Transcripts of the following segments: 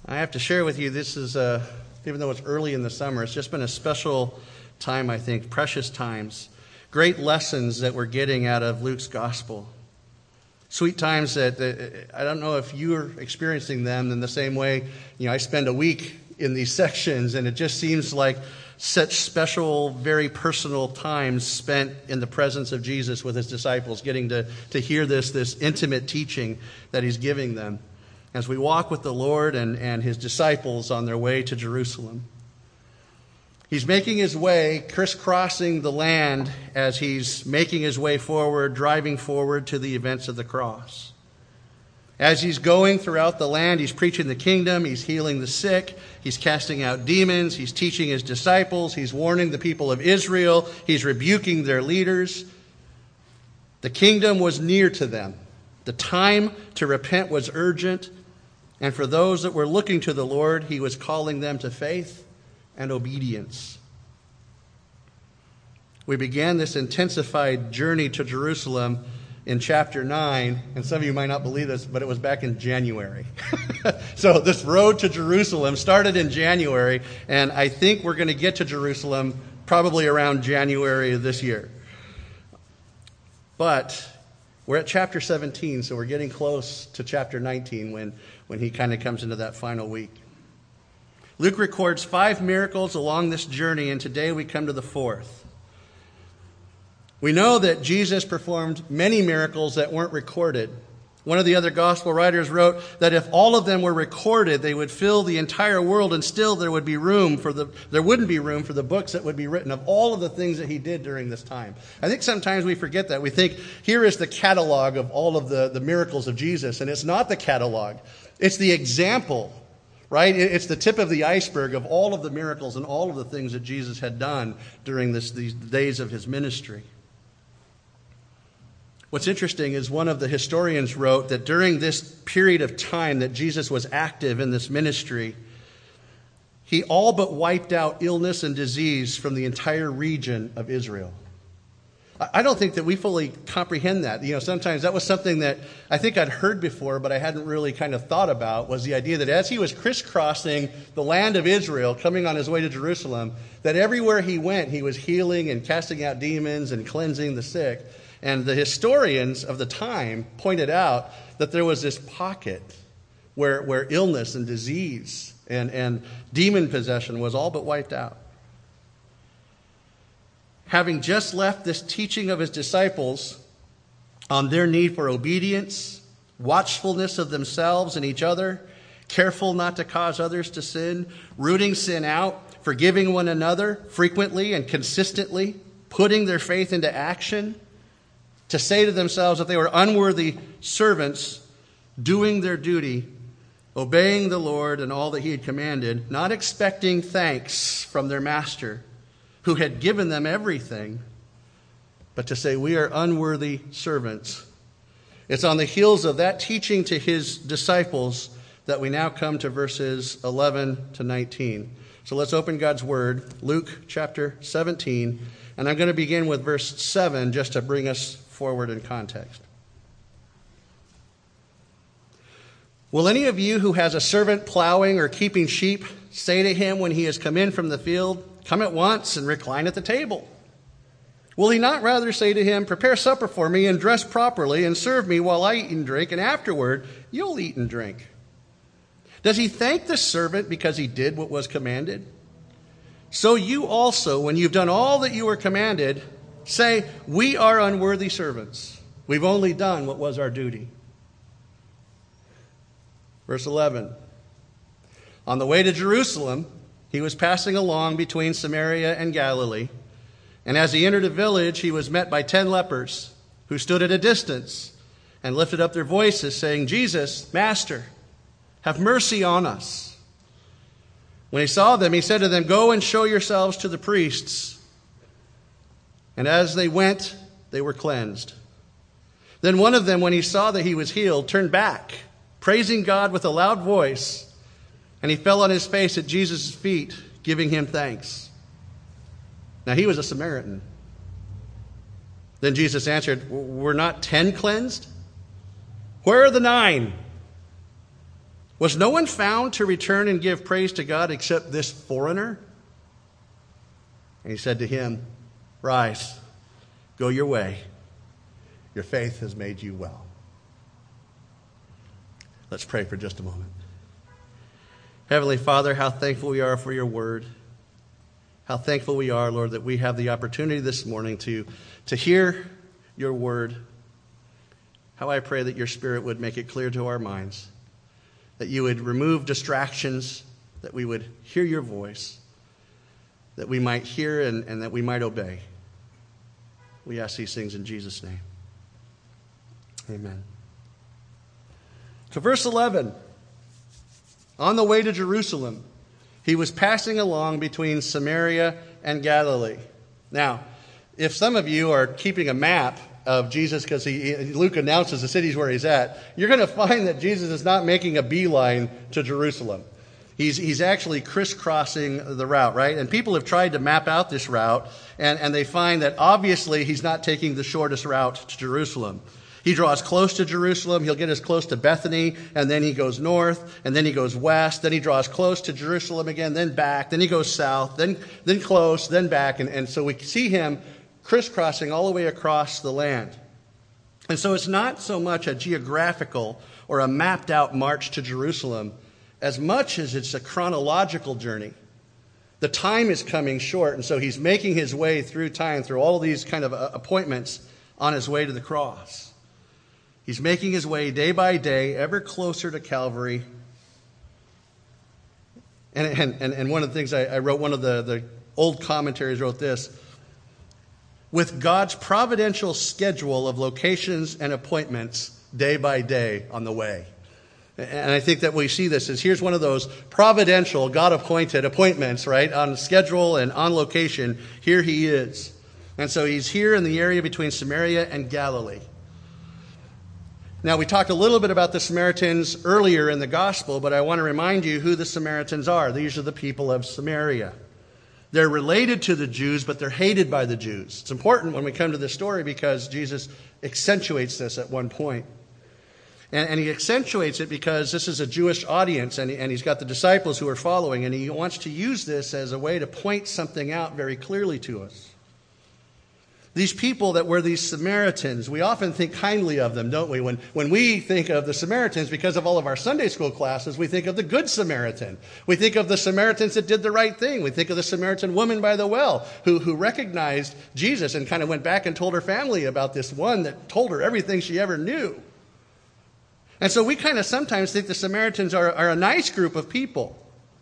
I have to share with you, this is, even though it's early in the summer, it's just been a special time, I think, precious times. Great lessons that we're getting out of Luke's gospel. Sweet times that I don't know if you're experiencing them in the same way. I spend a week in these sections, and it just seems like such special, very personal times spent in the presence of Jesus with his disciples, getting to hear this intimate teaching that he's giving them as we walk with the Lord and his disciples on their way to Jerusalem. He's making his way, crisscrossing the land as he's making his way forward, driving forward to the events of the cross. As he's going throughout the land, he's preaching the kingdom, he's healing the sick, he's casting out demons, he's teaching his disciples, he's warning the people of Israel, he's rebuking their leaders. The kingdom was near to them. The time to repent was urgent, and for those that were looking to the Lord, he was calling them to faith and obedience. We began this intensified journey to Jerusalem in chapter 9, and some of you might not believe this, but it was back in January. So this road to Jerusalem started in January, and I think we're going to get to Jerusalem probably around January of this year. But we're at chapter 17, so we're getting close to chapter 19 when he kind of comes into that final week. Luke records 5 miracles along this journey, and today we come to the 4th. We know that Jesus performed many miracles that weren't recorded. One of the other gospel writers wrote that if all of them were recorded, they would fill the entire world, and still there wouldn't be room for the books that would be written of all of the things that he did during this time. I think sometimes we forget that. We think here is the catalog of all of the miracles of Jesus, and it's not the catalog. It's the example. Right? It's the tip of the iceberg of all of the miracles and all of the things that Jesus had done during these days of his ministry. What's interesting is one of the historians wrote that during this period of time that Jesus was active in this ministry, he all but wiped out illness and disease from the entire region of Israel. I don't think that we fully comprehend that. Sometimes that was something that I think I'd heard before, but I hadn't really kind of thought about, was the idea that as he was crisscrossing the land of Israel, coming on his way to Jerusalem, that everywhere he went, he was healing and casting out demons and cleansing the sick. And the historians of the time pointed out that there was this pocket where illness and disease and demon possession was all but wiped out. Having just left this teaching of his disciples on their need for obedience, watchfulness of themselves and each other, careful not to cause others to sin, rooting sin out, forgiving one another frequently and consistently, putting their faith into action, to say to themselves that they were unworthy servants, doing their duty, obeying the Lord and all that he had commanded, not expecting thanks from their master, who had given them everything, but to say, we are unworthy servants. It's on the heels of that teaching to his disciples that we now come to verses 11 to 19. So let's open God's word, Luke chapter 17, and I'm going to begin with verse 7 just to bring us forward in context. Will any of you who has a servant plowing or keeping sheep say to him when he has come in from the field, come at once and recline at the table? Will he not rather say to him, prepare supper for me and dress properly and serve me while I eat and drink, and afterward you'll eat and drink? Does he thank the servant because he did what was commanded? So you also, when you've done all that you were commanded, say, we are unworthy servants. We've only done what was our duty. Verse 11. On the way to Jerusalem, he was passing along between Samaria and Galilee. And as he entered a village, he was met by 10 lepers who stood at a distance and lifted up their voices, saying, Jesus, Master, have mercy on us. When he saw them, he said to them, go and show yourselves to the priests. And as they went, they were cleansed. Then one of them, when he saw that he was healed, turned back, praising God with a loud voice. And he fell on his face at Jesus' feet, giving him thanks. Now he was a Samaritan. Then Jesus answered, were not 10 cleansed? Where are the 9? Was no one found to return and give praise to God except this foreigner? And he said to him, rise, go your way. Your faith has made you well. Let's pray for just a moment. Heavenly Father, how thankful we are for your word. How thankful we are, Lord, that we have the opportunity this morning to hear your word. How I pray that your Spirit would make it clear to our minds, that you would remove distractions, that we would hear your voice, that we might hear and that we might obey. We ask these things in Jesus' name. Amen. So verse 11, on the way to Jerusalem, he was passing along between Samaria and Galilee. Now, if some of you are keeping a map of Jesus, because Luke announces the cities where he's at, you're going to find that Jesus is not making a beeline to Jerusalem. He's actually crisscrossing the route, right? And people have tried to map out this route, and they find that obviously he's not taking the shortest route to Jerusalem. He draws close to Jerusalem. He'll get as close to Bethany, and then he goes north, and then he goes west. Then he draws close to Jerusalem again, then back. Then he goes south, then close, then back. And so we see him crisscrossing all the way across the land. And so it's not so much a geographical or a mapped out march to Jerusalem as much as it's a chronological journey. The time is coming short, and so he's making his way through time, through all these kind of appointments on his way to the cross. He's making his way day by day, ever closer to Calvary. And one of the things I wrote, one of the old commentaries wrote this: with God's providential schedule of locations and appointments day by day on the way. And I think that we see this as here's one of those providential, God-appointed appointments, right, on schedule and on location. Here he is. And so he's here in the area between Samaria and Galilee. Now, we talked a little bit about the Samaritans earlier in the gospel, but I want to remind you who the Samaritans are. These are the people of Samaria. They're related to the Jews, but they're hated by the Jews. It's important when we come to this story because Jesus accentuates this at one point. And he accentuates it because this is a Jewish audience, and he's got the disciples who are following, and he wants to use this as a way to point something out very clearly to us. These people that were these Samaritans, we often think kindly of them, don't we? When we think of the Samaritans, because of all of our Sunday school classes, we think of the Good Samaritan. We think of the Samaritans that did the right thing. We think of the Samaritan woman by the well who recognized Jesus and kind of went back and told her family about this one that told her everything she ever knew. And so we kind of sometimes think the Samaritans are a nice group of people.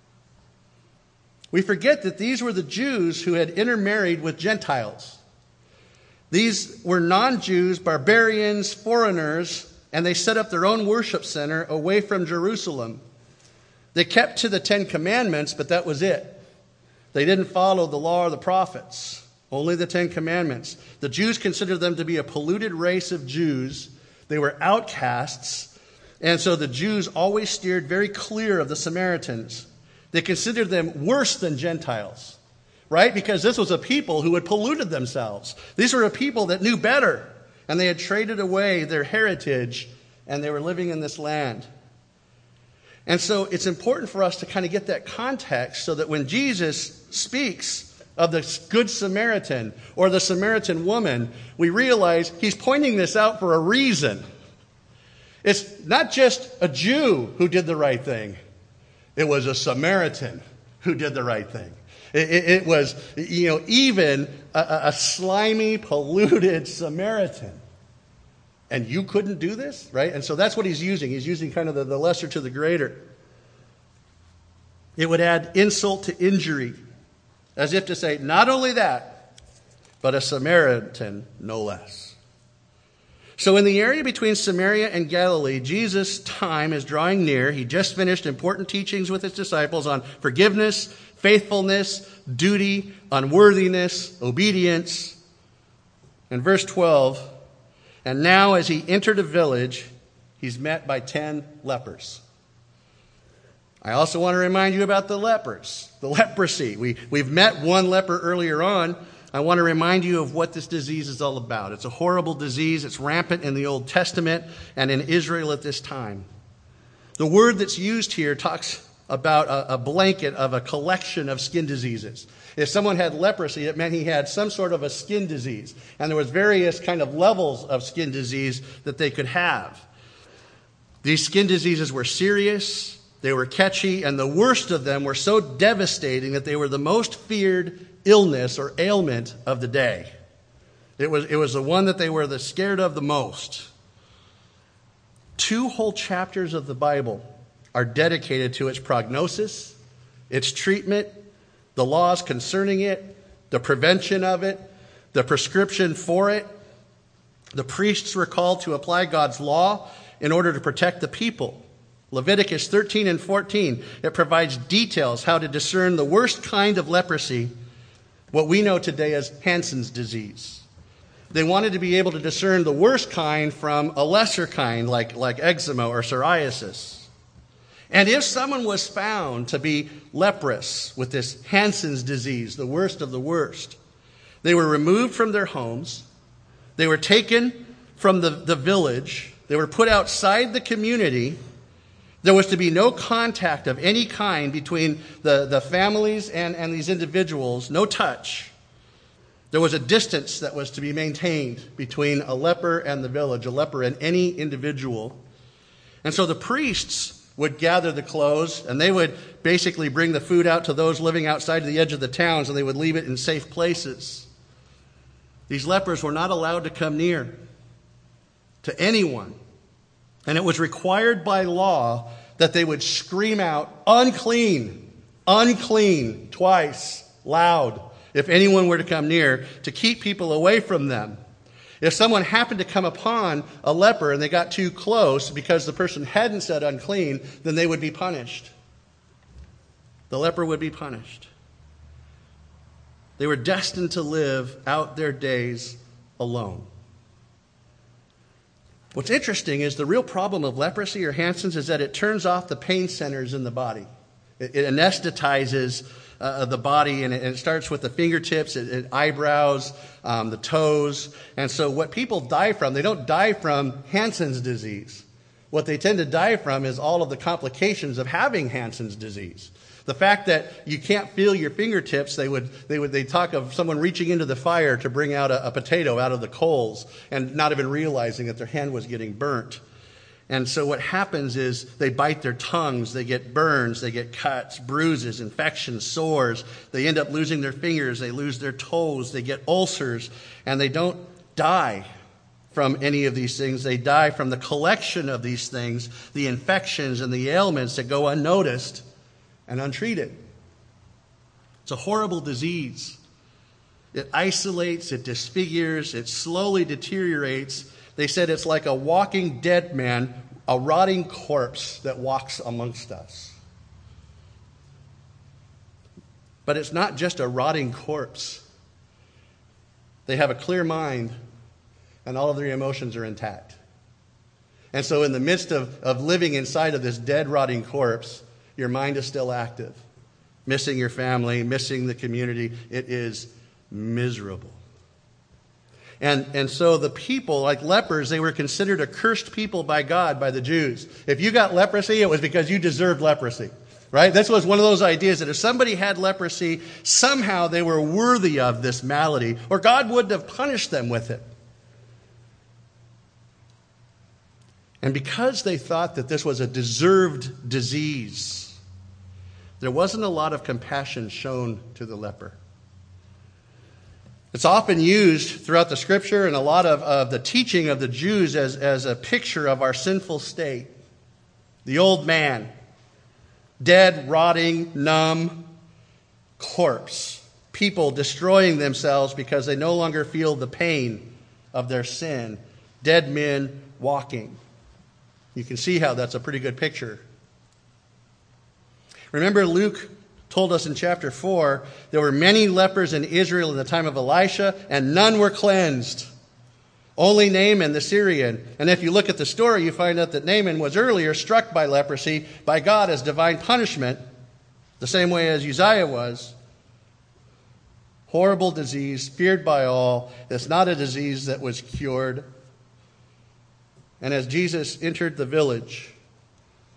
We forget that these were the Jews who had intermarried with Gentiles. These were non-Jews, barbarians, foreigners, and they set up their own worship center away from Jerusalem. They kept to the 10 Commandments, but that was it. They didn't follow the law or the prophets, only the 10 Commandments. The Jews considered them to be a polluted race of Jews. They were outcasts, and so the Jews always steered very clear of the Samaritans. They considered them worse than Gentiles. Right? Because this was a people who had polluted themselves. These were a people that knew better. And they had traded away their heritage. And they were living in this land. And so it's important for us to kind of get that context so that when Jesus speaks of the Good Samaritan or the Samaritan woman, we realize he's pointing this out for a reason. It's not just a Jew who did the right thing. It was a Samaritan who did the right thing. It was, even a slimy, polluted Samaritan. And you couldn't do this, right? And so that's what he's using. He's using kind of the lesser to the greater. It would add insult to injury, as if to say, not only that, but a Samaritan no less. So in the area between Samaria and Galilee, Jesus' time is drawing near. He just finished important teachings with his disciples on forgiveness, faithfulness, duty, unworthiness, obedience. In verse 12, and now as he entered a village, he's met by 10 lepers. I also want to remind you about the lepers, the leprosy. We've met one leper earlier on. I want to remind you of what this disease is all about. It's a horrible disease. It's rampant in the Old Testament and in Israel at this time. The word that's used here talks about a blanket of a collection of skin diseases. If someone had leprosy, it meant he had some sort of a skin disease. And there was various kind of levels of skin disease that they could have. These skin diseases were serious, they were catchy, and the worst of them were so devastating that they were the most feared illness or ailment of the day. It was the one that they were the scared of the most. 2 whole chapters of the Bible are dedicated to its prognosis, its treatment, the laws concerning it, the prevention of it, the prescription for it. The priests were called to apply God's law in order to protect the people. Leviticus 13 and 14, it provides details how to discern the worst kind of leprosy, what we know today as Hansen's disease. They wanted to be able to discern the worst kind from a lesser kind, like eczema or psoriasis. And if someone was found to be leprous with this Hansen's disease, the worst of the worst, they were removed from their homes. They were taken from the village. They were put outside the community. There was to be no contact of any kind between the families and these individuals, no touch. There was a distance that was to be maintained between a leper and the village, a leper and any individual. And so the priests would gather the clothes, and they would basically bring the food out to those living outside of the edge of the towns, and they would leave it in safe places. These lepers were not allowed to come near to anyone. And it was required by law that they would scream out, "Unclean, unclean," twice, loud, if anyone were to come near, to keep people away from them. If someone happened to come upon a leper and they got too close because the person hadn't said unclean, then they would be punished. The leper would be punished. They were destined to live out their days alone. What's interesting is the real problem of leprosy or Hansen's is that it turns off the pain centers in the body. It anesthetizes the body, and it starts with the fingertips, eyebrows, the toes. And so what people die from, they don't die from Hansen's disease. What they tend to die from is all of the complications of having Hansen's disease. The fact that you can't feel your fingertips, they talk of someone reaching into the fire to bring out a potato out of the coals and not even realizing that their hand was getting burnt. And so what happens is they bite their tongues, they get burns, they get cuts, bruises, infections, sores. They end up losing their fingers, they lose their toes, they get ulcers, and they don't die from any of these things. They die from the collection of these things, the infections and the ailments that go unnoticed and untreated. It's a horrible disease. It isolates, it disfigures, it slowly deteriorates. They said it's like a walking dead man, a rotting corpse that walks amongst us. But it's not just a rotting corpse. They have a clear mind, and all of their emotions are intact. And so in the midst of living inside of this dead, rotting corpse, your mind is still active. Missing your family, missing the community. It is miserable. And so the people, like lepers, they were considered a cursed people by God, by the Jews. If you got leprosy, it was because you deserved leprosy. Right? This was one of those ideas that if somebody had leprosy, somehow they were worthy of this malady, or God wouldn't have punished them with it. And because they thought that this was a deserved disease, there wasn't a lot of compassion shown to the leper. It's often used throughout the scripture and a lot of the teaching of the Jews as a picture of our sinful state. The old man, dead, rotting, numb, corpse. People destroying themselves because they no longer feel the pain of their sin. Dead men walking. You can see how that's a pretty good picture. Remember, Luke told us in chapter 4, there were many lepers in Israel in the time of Elisha, and none were cleansed. Only Naaman the Syrian. And if you look at the story, you find out that Naaman was earlier struck by leprosy by God as divine punishment, the same way as Uzziah was. Horrible disease, feared by all. It's not a disease that was cured. And as Jesus entered the village,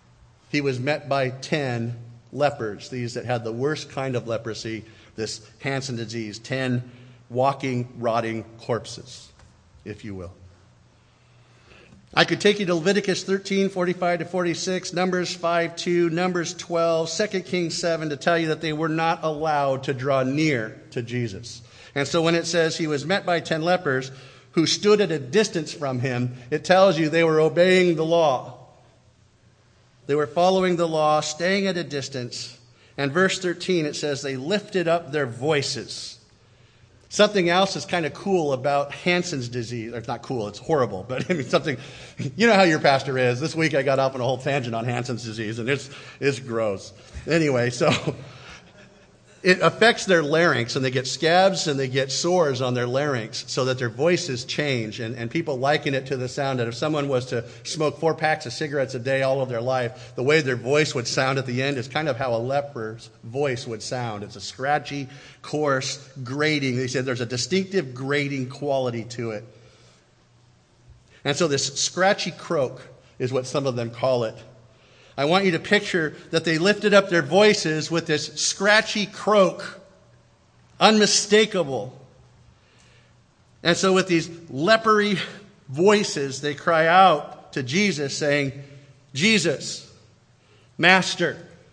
he was met by 10 lepers, these that had the worst kind of leprosy, this Hansen disease, 10 walking, rotting corpses, if you will. I could take you to Leviticus 13, 45 to 46, Numbers 5:2, Numbers 12, 2 Kings 7 to tell you that they were not allowed to draw near to Jesus. And so when it says he was met by 10 lepers who stood at a distance from him, it tells you they were obeying the law. They were following the law, staying at a distance. And verse 13, it says they lifted up their voices. Something else is kind of cool about Hansen's disease. It's not cool, it's horrible. But I mean, something, you know how your pastor is. This week I got off on a whole tangent on Hansen's disease, and it's gross. Anyway, so it affects their larynx, and they get scabs and they get sores on their larynx so that their voices change. And people liken it to the sound that if someone was to smoke 4 packs of cigarettes a day all of their life, the way their voice would sound at the end is kind of how a leper's voice would sound. It's a scratchy, coarse, grating. They said there's a distinctive grating quality to it. And so this scratchy croak is what some of them call it. I want you to picture that they lifted up their voices with this scratchy croak, unmistakable. And so with these lepery voices, they cry out to Jesus saying, Jesus, Master,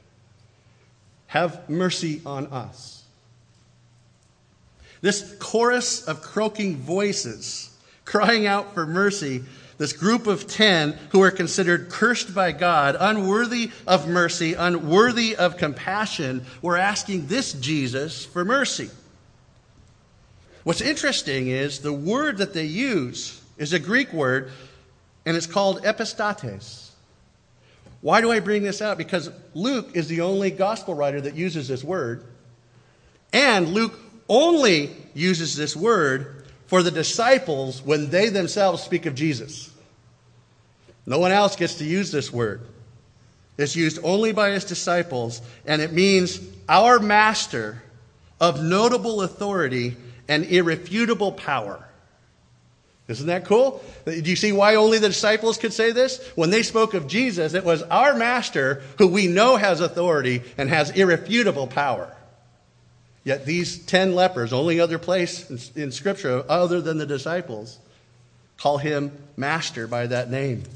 have mercy on us. This chorus of croaking voices crying out for mercy, this group of 10 who are considered cursed by God, unworthy of mercy, unworthy of compassion, were asking this Jesus for mercy. What's interesting is the word that they use is a Greek word, and it's called epistates. Why do I bring this out? Because Luke is the only gospel writer that uses this word, and Luke only uses this word for the disciples when they themselves speak of Jesus. No one else gets to use this word. It's used only by his disciples, and it means our master of notable authority and irrefutable power. Isn't that cool? Do you see why only the disciples could say this? When they spoke of Jesus, it was our master who we know has authority and has irrefutable power. Yet these 10 lepers, only other place in Scripture other than the disciples, call him Master by that name.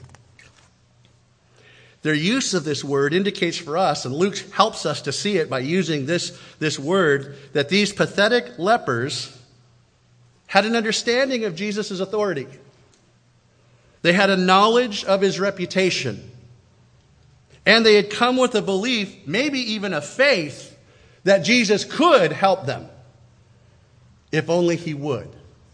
Their use of this word indicates for us, and Luke helps us to see it by using this word, that these pathetic lepers had an understanding of Jesus' authority. They had a knowledge of his reputation. And they had come with a belief, maybe even a faith, that Jesus could help them, if only he would.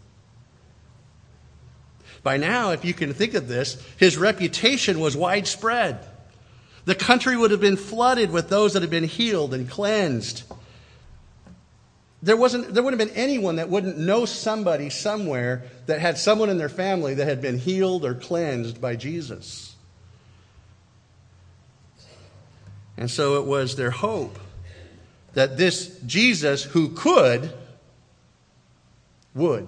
By now, if you can think of this, his reputation was widespread. The country would have been flooded with those that had been healed and cleansed. There wouldn't have been anyone that wouldn't know somebody somewhere that had someone in their family that had been healed or cleansed by Jesus. And so it was their hope that this Jesus who could, would.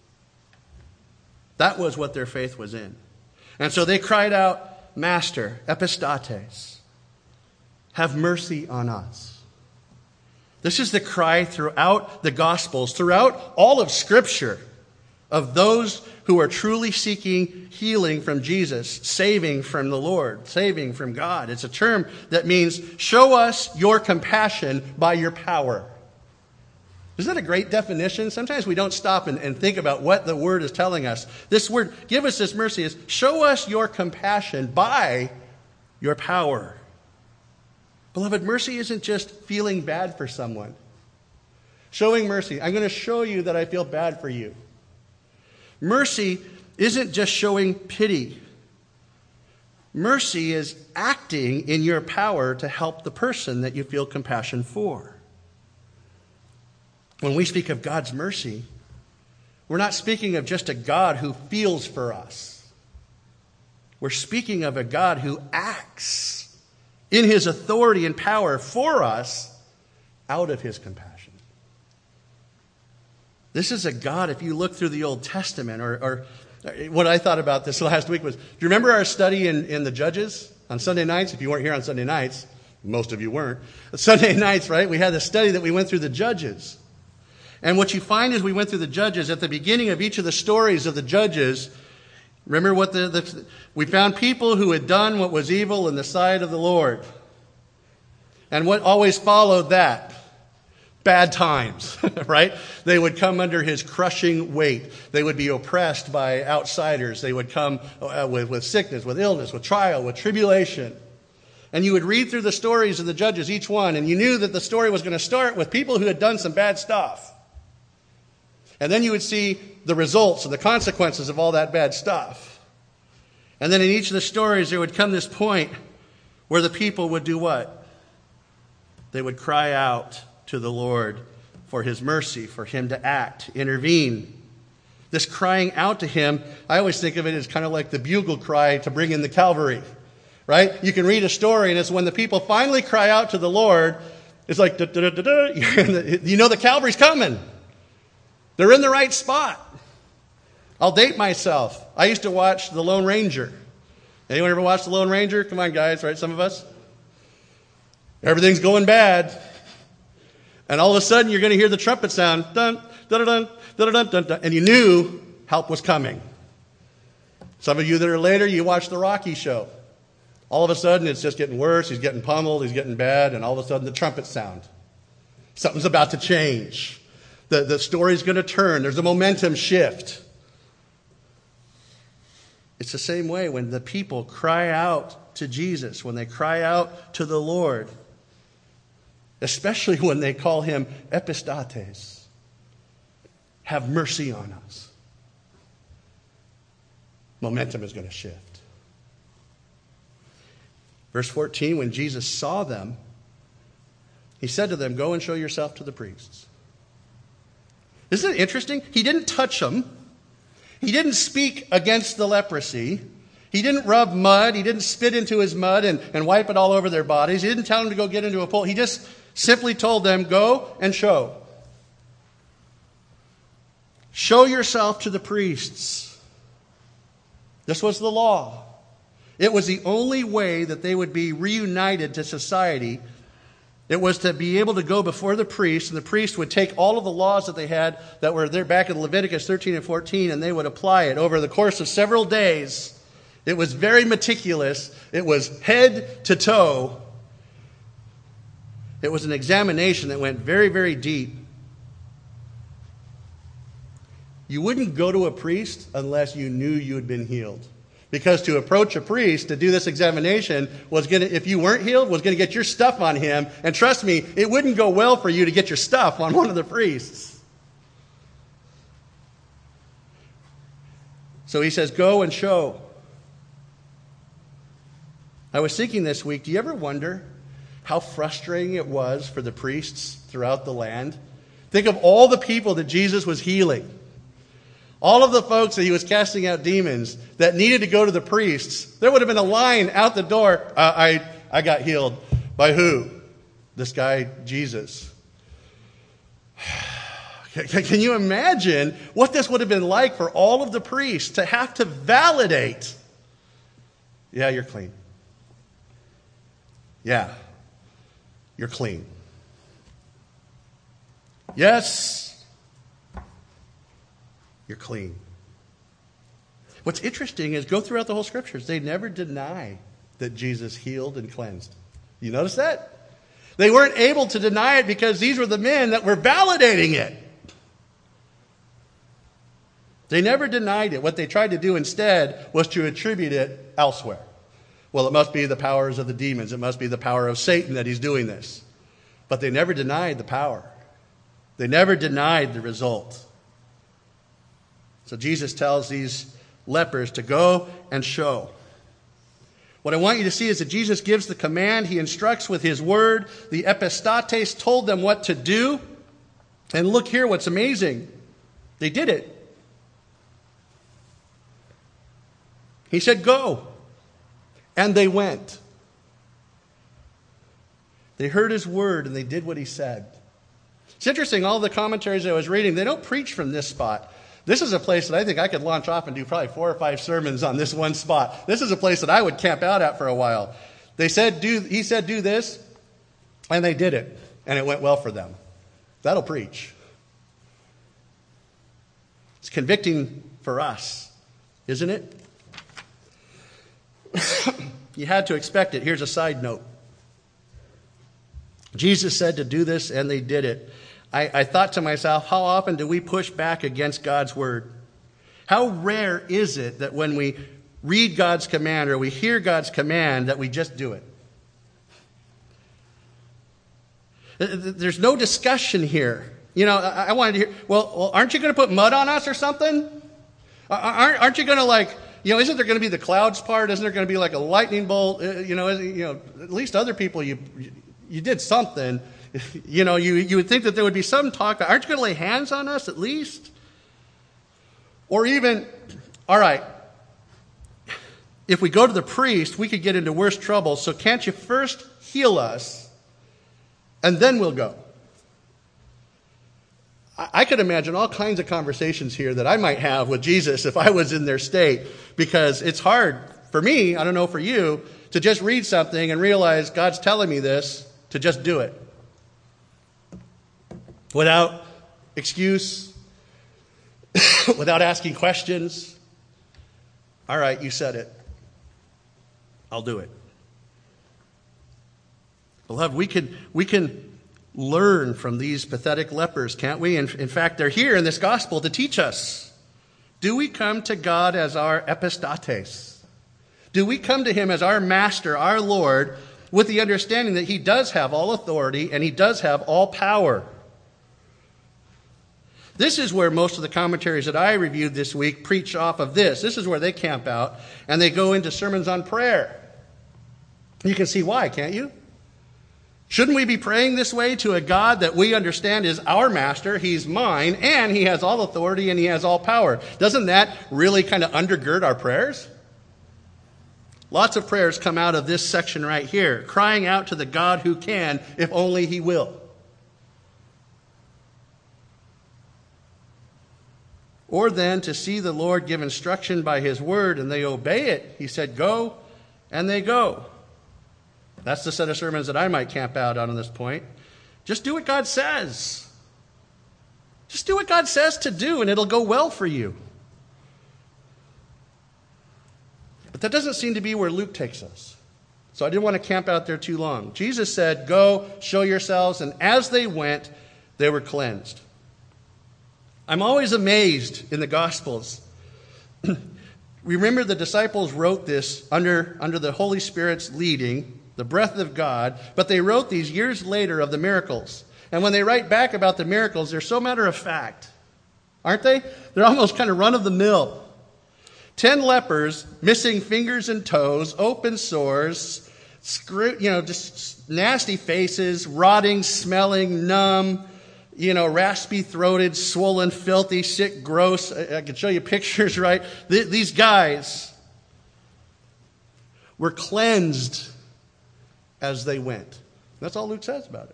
That was what their faith was in. And so they cried out, Master, epistates, have mercy on us. This is the cry throughout the Gospels, throughout all of Scripture, of those who are truly seeking healing from Jesus, saving from the Lord, saving from God. It's a term that means, show us your compassion by your power. Isn't that a great definition? Sometimes we don't stop and think about what the word is telling us. This word, give us this mercy, is show us your compassion by your power. Beloved, mercy isn't just feeling bad for someone. Showing mercy, I'm going to show you that I feel bad for you. Mercy isn't just showing pity. Mercy is acting in your power to help the person that you feel compassion for. When we speak of God's mercy, we're not speaking of just a God who feels for us. We're speaking of a God who acts in his authority and power for us out of his compassion. This is a God, if you look through the Old Testament, or what I thought about this last week was, do you remember our study in the Judges? On Sunday nights, if you weren't here on Sunday nights, most of you weren't. Sunday nights, right, we had a study that we went through the Judges. And what you find as we went through the Judges, at the beginning of each of the stories of the Judges, remember what we found people who had done what was evil in the sight of the Lord. And what always followed that? Bad times, right? They would come under his crushing weight. They would be oppressed by outsiders. They would come with sickness, with illness, with trial, with tribulation. And you would read through the stories of the Judges, each one, and you knew that the story was going to start with people who had done some bad stuff. And then you would see the results and the consequences of all that bad stuff. And then in each of the stories, there would come this point where the people would do what? They would cry out to the Lord for his mercy, for him to act, intervene. This crying out to him, I always think of it as kind of like the bugle cry to bring in the cavalry, right? You can read a story, and it's when the people finally cry out to the Lord, it's like, you know the cavalry's coming. They're in the right spot. I'll date myself. I used to watch The Lone Ranger. Anyone ever watch The Lone Ranger? Come on, guys, right? Some of us. Everything's going bad. And all of a sudden, you're going to hear the trumpet sound. Dun, dun, dun, dun, dun, dun, dun, and you knew help was coming. Some of you that are later, you watch the Rocky show. All of a sudden, it's just getting worse. He's getting pummeled. He's getting bad. And all of a sudden, the trumpet sound. Something's about to change. The story's going to turn. There's a momentum shift. It's the same way when the people cry out to Jesus, when they cry out to the Lord, especially when they call him epistates. Have mercy on us. Momentum is going to shift. Verse 14, when Jesus saw them, he said to them, go and show yourself to the priests. Isn't it interesting? He didn't touch them. He didn't speak against the leprosy. He didn't rub mud. He didn't spit into his mud and wipe it all over their bodies. He didn't tell them to go get into a pool. He just simply told them, go and show. Show yourself to the priests. This was the law. It was the only way that they would be reunited to society. It was to be able to go before the priest, and the priest would take all of the laws that they had that were there back in Leviticus 13 and 14, and they would apply it over the course of several days. It was very meticulous. It was head to toe. It was an examination that went very, very deep. You wouldn't go to a priest unless you knew you had been healed. Because to approach a priest to do this examination was going to, if you weren't healed, was going to get your stuff on him. And trust me, it wouldn't go well for you to get your stuff on one of the priests. So he says, go and show. I was thinking this week, do you ever wonder how frustrating it was for the priests throughout the land? Think of all the people that Jesus was healing. All of the folks that he was casting out demons that needed to go to the priests. There would have been a line out the door. I got healed. By who? This guy, Jesus. Can you imagine what this would have been like for all of the priests to have to validate? Yeah, you're clean. Yeah, you're clean. Yes. You're clean. What's interesting is go throughout the whole scriptures. They never deny that Jesus healed and cleansed. You notice that? They weren't able to deny it because these were the men that were validating it. They never denied it. What they tried to do instead was to attribute it elsewhere. Well, it must be the powers of the demons. It must be the power of Satan that he's doing this. But they never denied the power. They never denied the result. So Jesus tells these lepers to go and show. What I want you to see is that Jesus gives the command. He instructs with his word. The epistates told them what to do. And look here, what's amazing. They did it. He said, go. And they went. They heard his word and they did what he said. It's interesting, all the commentaries I was reading, they don't preach from this spot. This is a place that I think I could launch off and do probably 4 or 5 sermons on this one spot. This is a place that I would camp out at for a while. He said, do this, and they did it, and it went well for them. That'll preach. It's convicting for us, isn't it? You had to expect it. Here's a side note. Jesus said to do this, and they did it. I thought to myself, how often do we push back against God's word? How rare is it that when we read God's command or we hear God's command that we just do it? There's no discussion here. You know, I wanted to hear, well, aren't you going to put mud on us or something? Aren't you going to isn't there going to be the clouds part? Isn't there going to be like a lightning bolt? At least other people, you did something. You would think that there would be some talk. Aren't you going to lay hands on us at least? Or even, all right, if we go to the priest, we could get into worse trouble. So can't you first heal us, and then we'll go? I could imagine all kinds of conversations here that I might have with Jesus if I was in their state, because it's hard for me, I don't know for you, to just read something and realize God's telling me this, to just do it. Without excuse, without asking questions. All right, you said it. I'll do it. Beloved, we can learn from these pathetic lepers, can't we? In fact, they're here in this gospel to teach us. Do we come to God as our epistates? Do we come to him as our master, our Lord, with the understanding that he does have all authority and he does have all power? This is where most of the commentaries that I reviewed this week preach off of this. This is where they camp out, and they go into sermons on prayer. You can see why, can't you? Shouldn't we be praying this way to a God that we understand is our master, he's mine, and he has all authority and he has all power? Doesn't that really kind of undergird our prayers? Lots of prayers come out of this section right here, crying out to the God who can, if only he will. Or then to see the Lord give instruction by his word and they obey it. He said, go, and they go. That's the set of sermons that I might camp out on this point. Just do what God says. Just do what God says to do, and it'll go well for you. But that doesn't seem to be where Luke takes us. So I didn't want to camp out there too long. Jesus said, go, show yourselves, and as they went, they were cleansed. I'm always amazed in the Gospels. Remember, the disciples wrote this under the Holy Spirit's leading, the breath of God, but they wrote these years later of the miracles. And when they write back about the miracles, they're so matter of fact, aren't they? They're almost kind of run-of-the-mill. 10 lepers, missing fingers and toes, open sores, just nasty faces, rotting, smelling, numb, raspy-throated, swollen, filthy, sick, gross. I can show you pictures, right? These guys were cleansed as they went. That's all Luke says about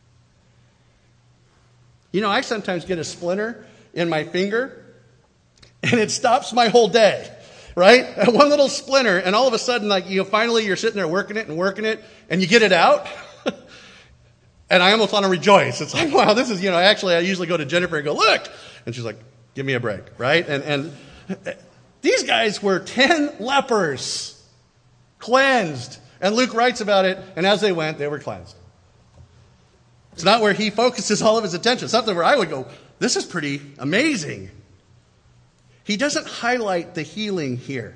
it. I sometimes get a splinter in my finger, and it stops my whole day, right? One little splinter, and all of a sudden, finally you're sitting there working it, and you get it out. And I almost want to rejoice. It's like, wow, this is, I usually go to Jennifer and go, look. And she's like, give me a break, right? And these guys were 10 lepers, cleansed. And Luke writes about it, and as they went, they were cleansed. It's not where he focuses all of his attention. Something where I would go, this is pretty amazing. He doesn't highlight the healing here.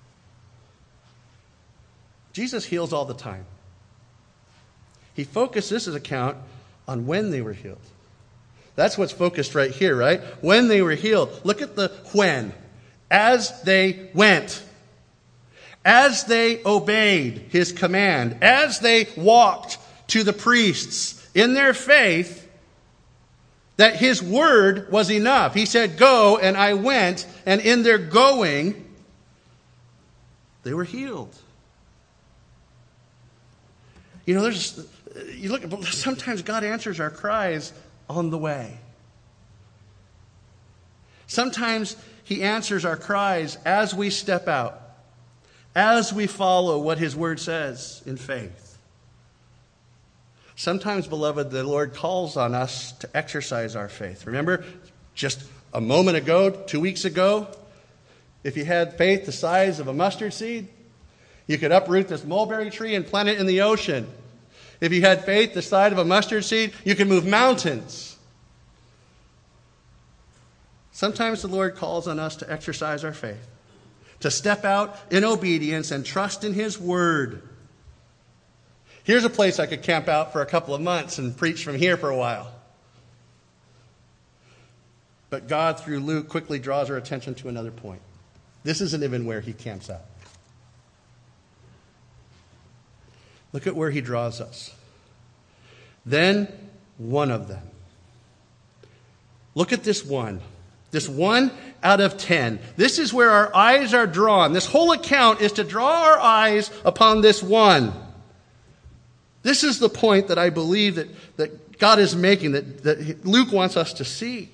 Jesus heals all the time. He focused this account on when they were healed. That's what's focused right here, right? When they were healed. Look at the when. As they went. As they obeyed his command. As they walked to the priests in their faith that his word was enough. He said, go, and I went, and in their going, they were healed. Sometimes God answers our cries on the way. Sometimes he answers our cries as we step out, as we follow what his word says in faith. Sometimes, beloved, the Lord calls on us to exercise our faith. Remember, just a moment ago, 2 weeks ago, if you had faith the size of a mustard seed, you could uproot this mulberry tree and plant it in the ocean. If you had faith the size of a mustard seed, you could move mountains. Sometimes the Lord calls on us to exercise our faith, to step out in obedience and trust in his word. Here's a place I could camp out for a couple of months and preach from here for a while. But God, through Luke, quickly draws our attention to another point. This isn't even where he camps out. Look at where he draws us. Then one of them. Look at this one. This 1 out of 10. This is where our eyes are drawn. This whole account is to draw our eyes upon this one. This is the point that I believe that God is making, that Luke wants us to see.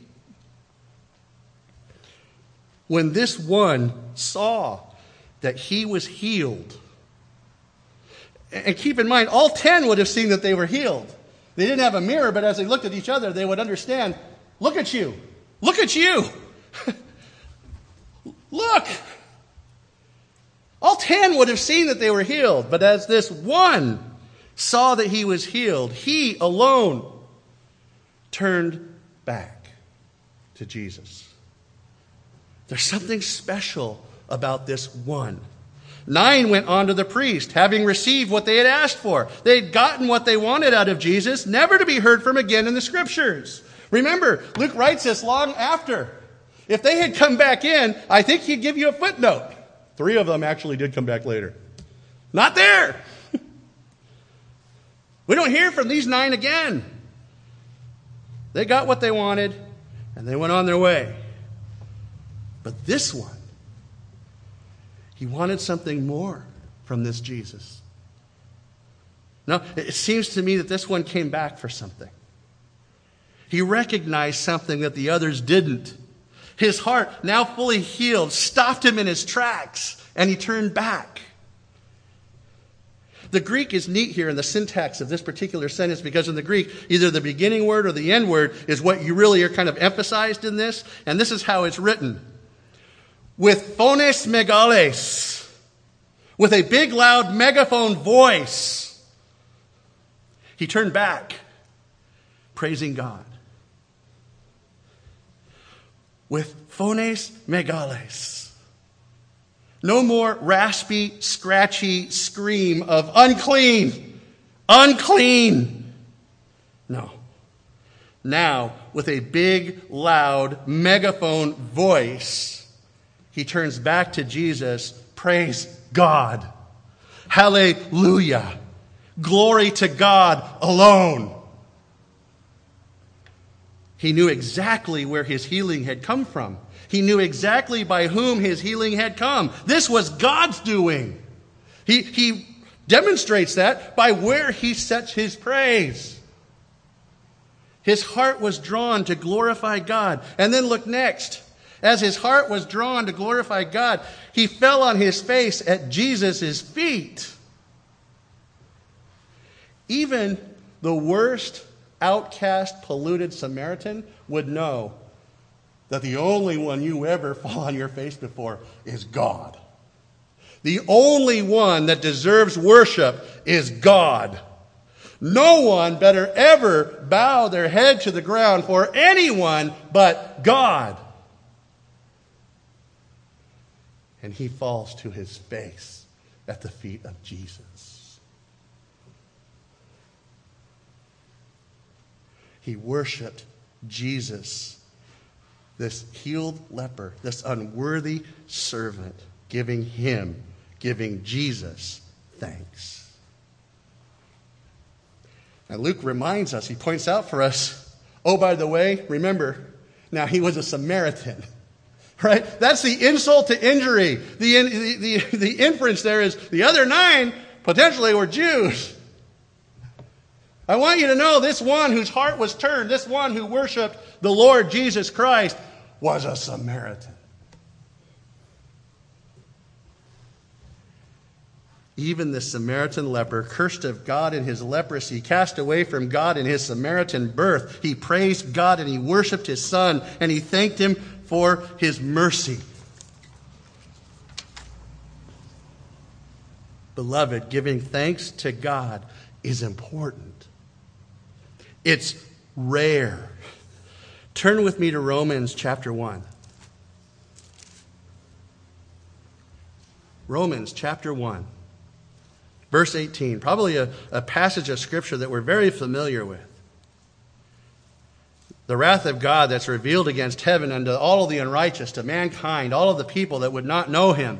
When this one saw that he was healed, and keep in mind, all 10 would have seen that they were healed. They didn't have a mirror, but as they looked at each other, they would understand, look at you. Look at you. Look. All 10 would have seen that they were healed, but as this one saw that he was healed, he alone turned back to Jesus. There's something special about this one. 9 went on to the priest, having received what they had asked for. They had gotten what they wanted out of Jesus, never to be heard from again in the Scriptures. Remember, Luke writes this long after. If they had come back in, I think he'd give you a footnote. 3 of them actually did come back later. Not there. We don't hear from these 9 again. They got what they wanted, and they went on their way. But this one, he wanted something more from this Jesus. No, it seems to me that this one came back for something. He recognized something that the others didn't. His heart, now fully healed, stopped him in his tracks, and he turned back. The Greek is neat here in the syntax of this particular sentence, because in the Greek, either the beginning word or the end word is what you really are kind of emphasized in this. And this is how it's written. With phones megales, with a big loud megaphone voice, he turned back, praising God. With phones megales. No more raspy, scratchy scream of unclean, unclean. No. Now, with a big, loud megaphone voice, he turns back to Jesus. Praise God. Hallelujah. Glory to God alone. He knew exactly where his healing had come from. He knew exactly by whom his healing had come. This was God's doing. He demonstrates that by where he sets his praise. His heart was drawn to glorify God. And then look next. As his heart was drawn to glorify God, he fell on his face at Jesus' feet. Even the worst, outcast, polluted Samaritan would know that the only one you ever fall on your face before is God. The only one that deserves worship is God. No one better ever bow their head to the ground for anyone but God. And he falls to his face at the feet of Jesus. He worshiped Jesus, this healed leper, this unworthy servant, giving Jesus thanks. Now Luke reminds us, he points out for us, oh, by the way, remember, now he was a Samaritan. Right? That's the insult to injury. The inference there is the other 9 potentially were Jews. I want you to know this one whose heart was turned, this one who worshiped the Lord Jesus Christ, was a Samaritan. Even the Samaritan leper, cursed of God in his leprosy, cast away from God in his Samaritan birth, he praised God and he worshiped his Son and he thanked him for his mercy. Beloved, giving thanks to God is important. It's rare. Turn with me to Romans chapter 1. Romans chapter 1. Verse 18, probably a passage of Scripture that we're very familiar with. The wrath of God that's revealed against heaven unto all of the unrighteous, to mankind, all of the people that would not know him.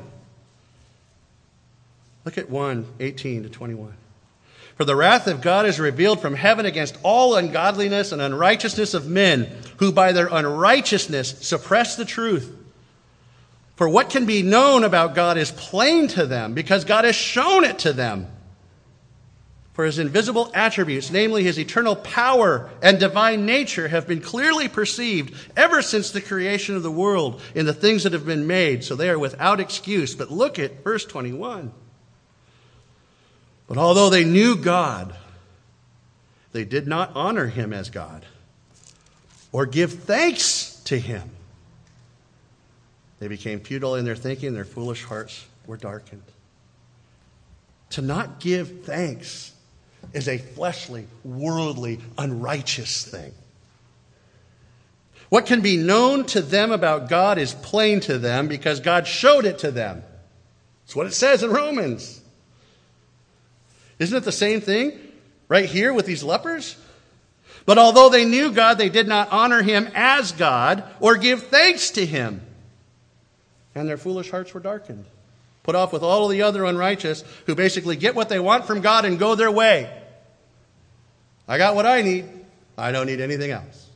Look at 1:18 to 21. For the wrath of God is revealed from heaven against all ungodliness and unrighteousness of men, who by their unrighteousness suppress the truth. For what can be known about God is plain to them, because God has shown it to them. For his invisible attributes, namely his eternal power and divine nature, have been clearly perceived ever since the creation of the world in the things that have been made, so they are without excuse. But look at verse 21. But although they knew God, they did not honor him as God or give thanks to him. They became futile in their thinking, their foolish hearts were darkened. To not give thanks is a fleshly, worldly, unrighteous thing. What can be known to them about God is plain to them because God showed it to them. That's what it says in Romans. Isn't it the same thing right here with these lepers? But although they knew God, they did not honor him as God or give thanks to him. And their foolish hearts were darkened. Put off with all of the other unrighteous who basically get what they want from God and go their way. I got what I need. I don't need anything else.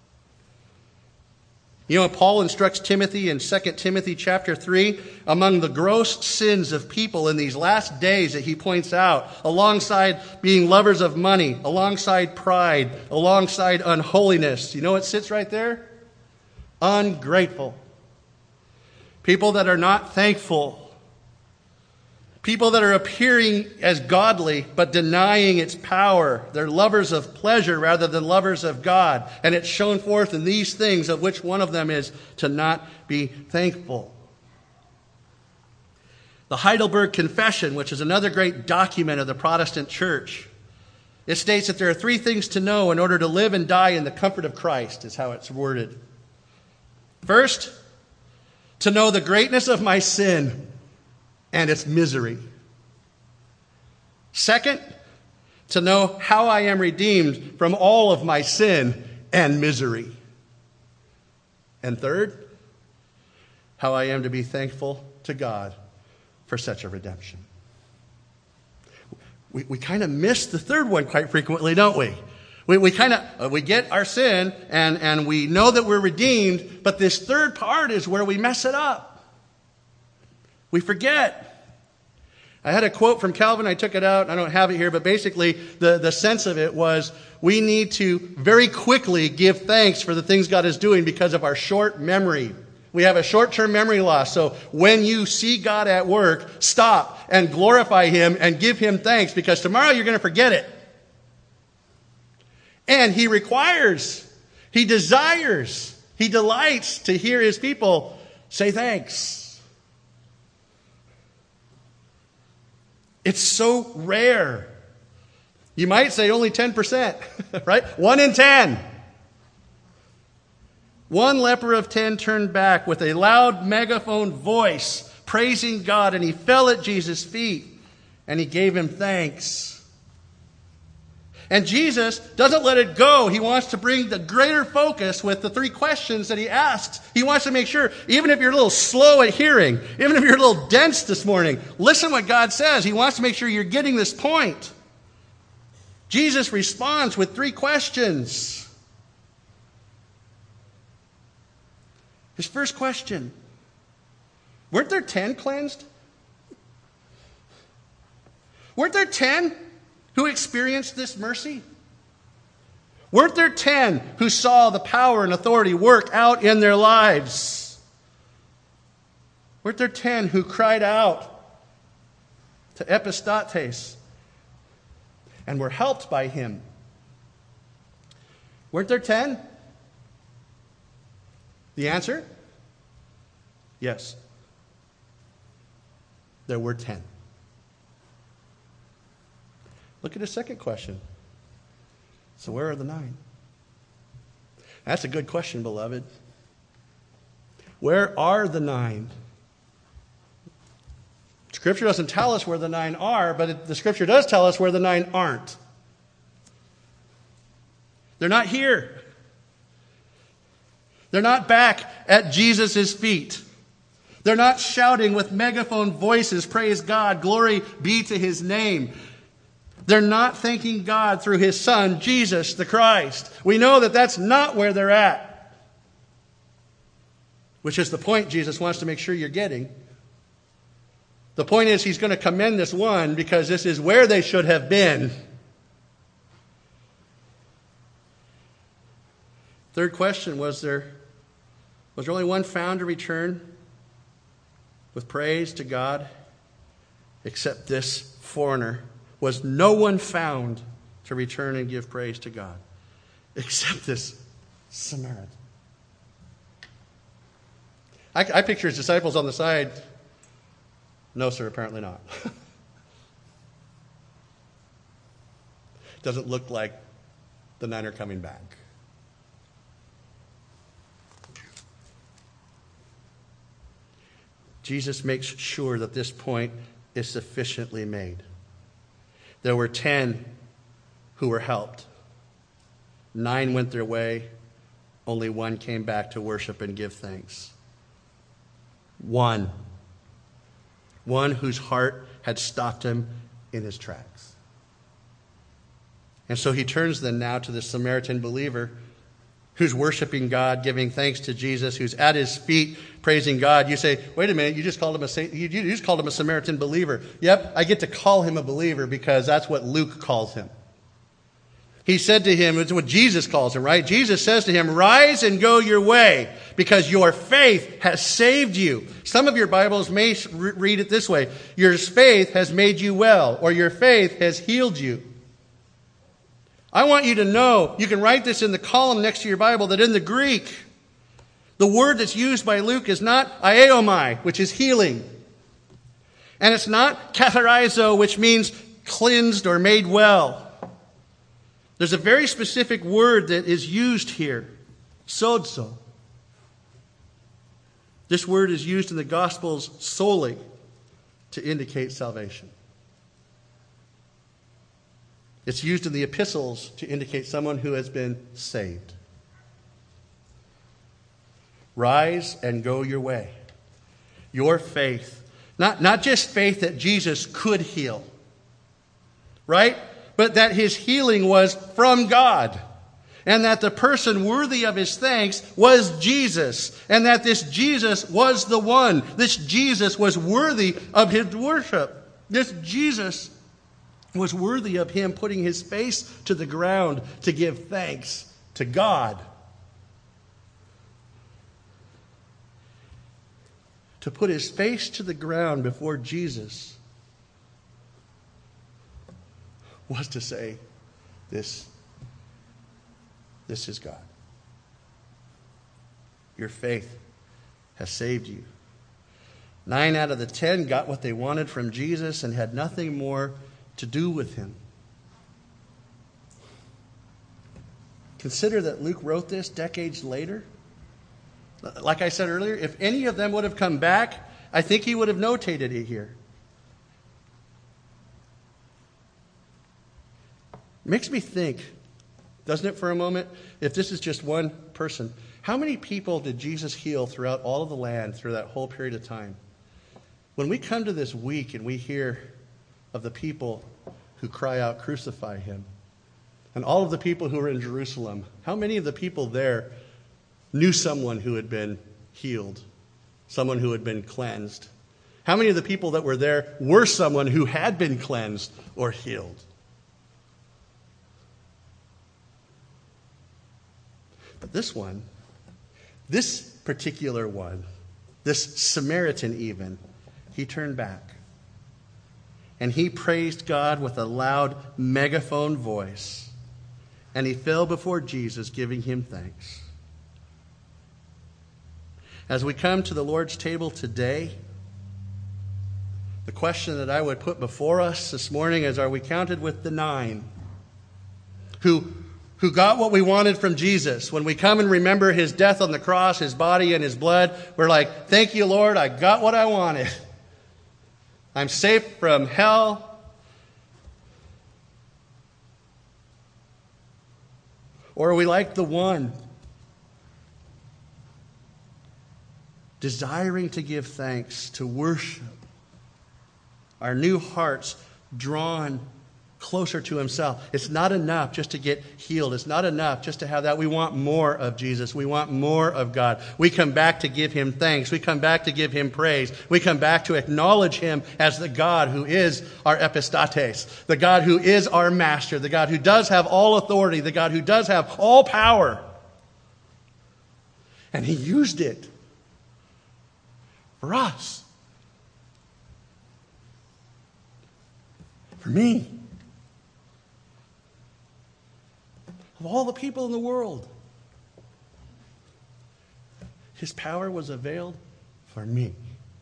You know, Paul instructs Timothy in 2 Timothy chapter 3, among the gross sins of people in these last days that he points out, alongside being lovers of money, alongside pride, alongside unholiness. You know what sits right there? Ungrateful. People that are not thankful. People that are appearing as godly but denying its power. They're lovers of pleasure rather than lovers of God. And it's shown forth in these things, of which one of them is to not be thankful. The Heidelberg Confession, which is another great document of the Protestant church, it states that there are three things to know in order to live and die in the comfort of Christ, is how it's worded. First, to know the greatness of my sin and its misery. Second, to know how I am redeemed from all of my sin and misery. And third, how I am to be thankful to God for such a redemption. We kind of miss the third one quite frequently, don't we? We get our sin and we know that we're redeemed, but this third part is where we mess it up. We forget. I had a quote from Calvin. I took it out. I don't have it here, but basically the sense of it was we need to very quickly give thanks for the things God is doing because of our short memory. We have a short-term memory loss. So when you see God at work, stop and glorify him and give him thanks, because tomorrow you're going to forget it. And he requires, he desires, he delights to hear his people say thanks. It's so rare. You might say only 10%, right? 1 in 10. 1 leper of 10 turned back with a loud megaphone voice, praising God, and he fell at Jesus' feet, and he gave him thanks. And Jesus doesn't let it go. He wants to bring the greater focus with the 3 questions that he asks. He wants to make sure, even if you're a little slow at hearing, even if you're a little dense this morning, listen what God says. He wants to make sure you're getting this point. Jesus responds with 3 questions. His first question, weren't there 10 cleansed? Weren't there 10 who experienced this mercy? Weren't there 10 who saw the power and authority work out in their lives? Weren't there 10 who cried out to Epistates and were helped by him? Weren't there 10? The answer? Yes. There were 10. Look at the second question. So where are the 9? That's a good question, beloved. Where are the 9? Scripture doesn't tell us where the 9 are, but the Scripture does tell us where the 9 aren't. They're not here. They're not back at Jesus' feet. They're not shouting with megaphone voices, praise God, glory be to his name. They're not thanking God through his Son, Jesus the Christ. We know that that's not where they're at. Which is the point Jesus wants to make sure you're getting. The point is he's going to commend this one because this is where they should have been. Third question, was there only one found to return with praise to God except this foreigner? Was no one found to return and give praise to God except this Samaritan? I picture his disciples on the side. No, sir, apparently not. Doesn't look like the 9 are coming back. Jesus makes sure that this point is sufficiently made. There were 10 who were helped. 9 went their way. Only 1 came back to worship and give thanks. 1 whose heart had stopped him in his tracks. And so he turns then now to the Samaritan believer who's worshiping God, giving thanks to Jesus, who's at his feet praising God. You say, wait a minute, you just called him a Samaritan believer. Yep, I get to call him a believer because that's what Luke calls him. He said to him, it's what Jesus calls him, right? Jesus says to him, rise and go your way because your faith has saved you. Some of your Bibles may read it this way. Your faith has made you well, or your faith has healed you. I want you to know, you can write this in the column next to your Bible, that in the Greek, the word that's used by Luke is not aiomai, which is healing. And it's not katharizo, which means cleansed or made well. There's a very specific word that is used here, sozo. This word is used in the Gospels solely to indicate salvation. It's used in the epistles to indicate someone who has been saved. Rise and go your way. Your faith, not just faith that Jesus could heal, right? But that his healing was from God. And that the person worthy of his thanks was Jesus. And that this Jesus was the one. This Jesus was worthy of his worship. This Jesus was worthy of him putting his face to the ground to give thanks to God. To put his face to the ground before Jesus was to say, this is God. Your faith has saved you. 9 out of the 10 got what they wanted from Jesus and had nothing more to do with him. Consider that Luke wrote this decades later. Like I said earlier, if any of them would have come back, I think he would have notated it here. Makes me think, doesn't it, for a moment, if this is just one person, how many people did Jesus heal throughout all of the land through that whole period of time? When we come to this week and we hear of the people who cry out, crucify him, and all of the people who are in Jerusalem, how many of the people there knew someone who had been healed, someone who had been cleansed? How many of the people that were there were someone who had been cleansed or healed? But this particular one, this Samaritan even, he turned back. And he praised God with a loud megaphone voice. And he fell before Jesus, giving him thanks. As we come to the Lord's table today, the question that I would put before us this morning is, are we counted with the 9 who got what we wanted from Jesus? When we come and remember his death on the cross, his body and his blood, we're like, thank you, Lord, I got what I wanted. I'm safe from hell. Or are we like the one, desiring to give thanks, to worship, our new hearts drawn closer to himself? It's not enough just to get healed. It's not enough just to have that. We want more of Jesus. We want more of God. We come back to give him thanks. We come back to give him praise. We come back to acknowledge him as the God who is our epistates, the God who is our master, the God who does have all authority, the God who does have all power. And he used it for us. For me. Of all the people in the world, his power was availed for me.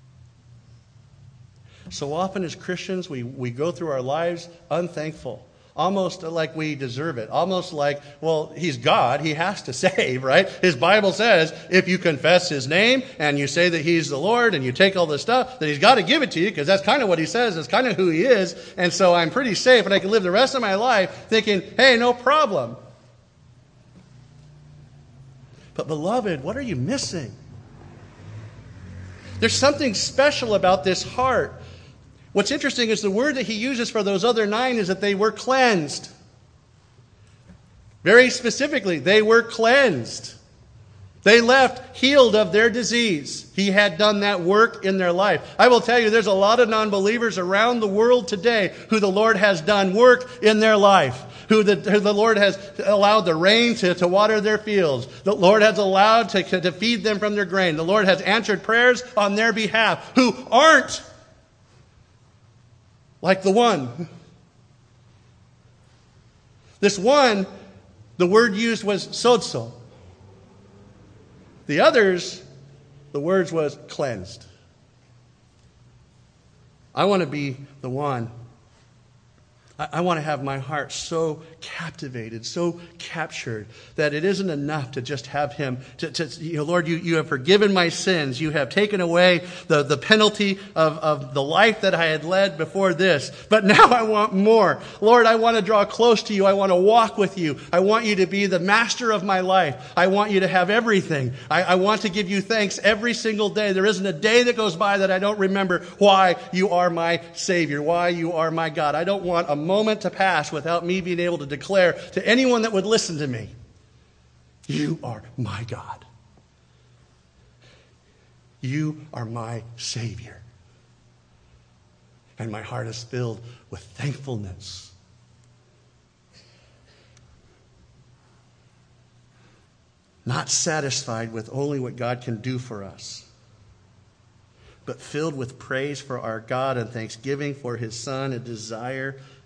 So often as Christians, we go through our lives unthankful, almost like we deserve it, almost like, well, he's God, he has to save, right? His Bible says if you confess his name and you say that he's the Lord and you take all this stuff, then he's got to give it to you, because that's kind of what he says, that's kind of who he is, and so I'm pretty safe and I can live the rest of my life thinking, hey, no problem. But beloved, what are you missing? There's something special about this heart. What's interesting is the word that he uses for those other 9 is that they were cleansed. Very specifically, they were cleansed. They left healed of their disease. He had done that work in their life. I will tell you, there's a lot of non-believers around the world today who the Lord has done work in their life. Who the Lord has allowed the rain to water their fields. The Lord has allowed to feed them from their grain. The Lord has answered prayers on their behalf, who aren't like the one. This one, the word used was sozo. The others, the words was cleansed. I want to be the one. I want to have my heart so captivated, so captured, that it isn't enough to just have him, Lord, you have forgiven my sins. You have taken away the penalty of the life that I had led before this. But now I want more. Lord, I want to draw close to you. I want to walk with you. I want you to be the master of my life. I want you to have everything. I want to give you thanks every single day. There isn't a day that goes by that I don't remember why you are my Savior, why you are my God. I don't want a moment to pass without me being able to declare to anyone that would listen to me, you are my God. You are my Savior. And my heart is filled with thankfulness. Not satisfied with only what God can do for us, but filled with praise for our God and thanksgiving for his Son, a desire